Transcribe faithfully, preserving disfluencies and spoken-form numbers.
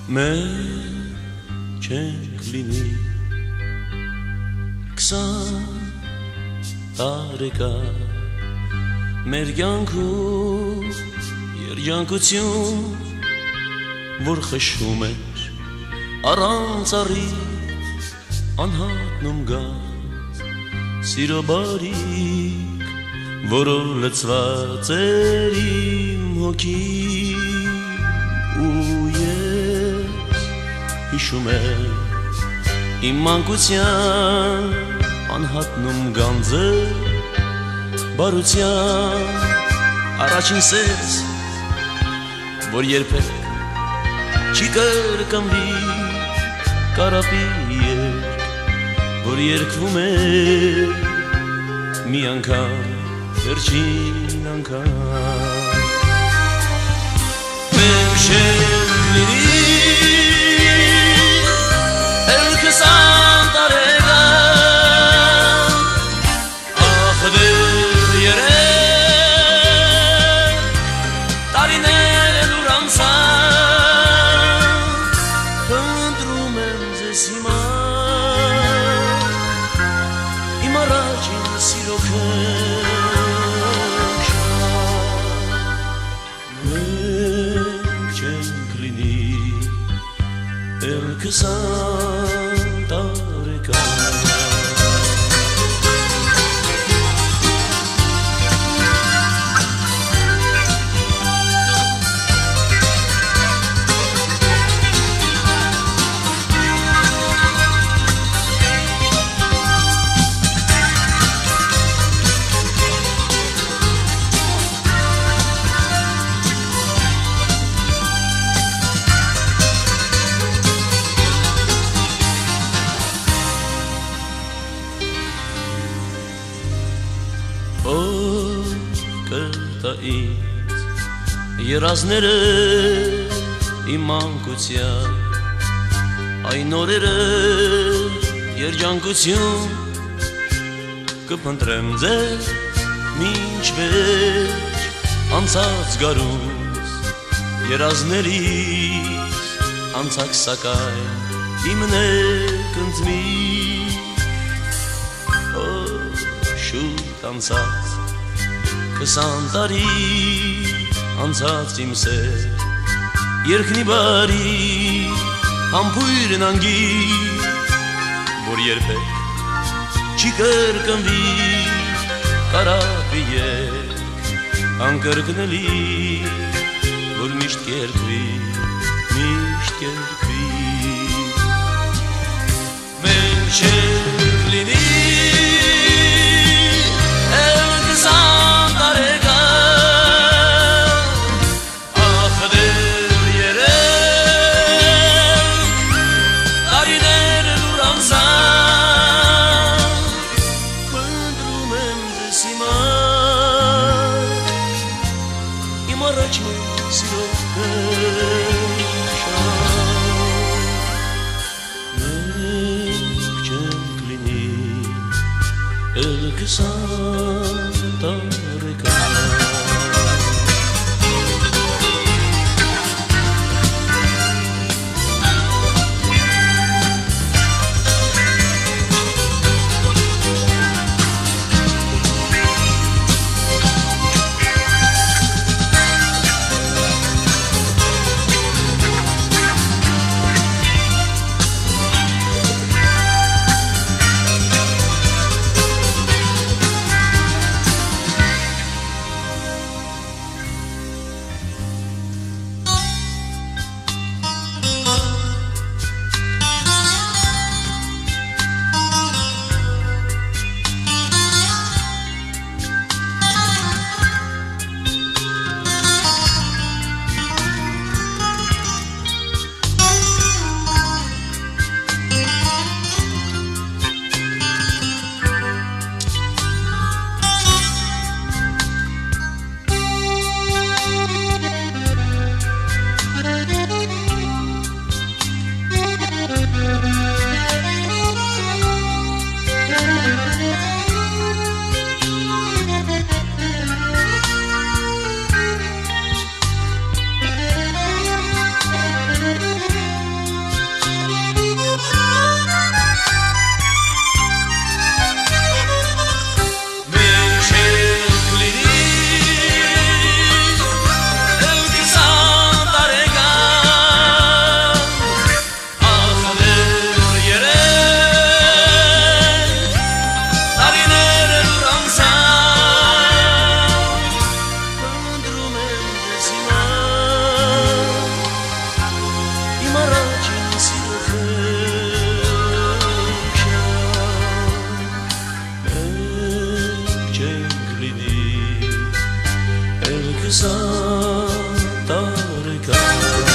Մենք չենք լինի քսան տարեկան մեր կյանքում երջանկություն որ խշում էր առանց առիթ անհատնում գած սիրո բարիք որով լցված էր իմ հոգին ու ես հիշում եմ իմ մանկության անհատնում գանձը բարության առաջին սերս որ երբեք չի կրկնվի կարապի երկ որ երգվում է մի անգամ վերջին անգամ մենք չենք լինի էլ քսան տարեկան ախ դեռ երեք տարիներ են ուր անցան խնդրում եմ ձեզ հիմա իմ առաջին սիրո քսան տարեկան երազները իմ մանկության այն օրերը երջանկություն կփնտրեմ ձեզ մինչ վերջ անցած գարուս երազներից անցակ սակայն իմնեք ընձմի օ շուտ անցած քսան տարի անցած իմ սեր երկնի բարի համբույրն անգի որ երբեք չի կրկնվի կարապի երկ անկրկնելի որ միշտ կերկվի միշտ կերկվի մենք չենք լինի էլ քսան տարեկան Santa Recana Santa Rica.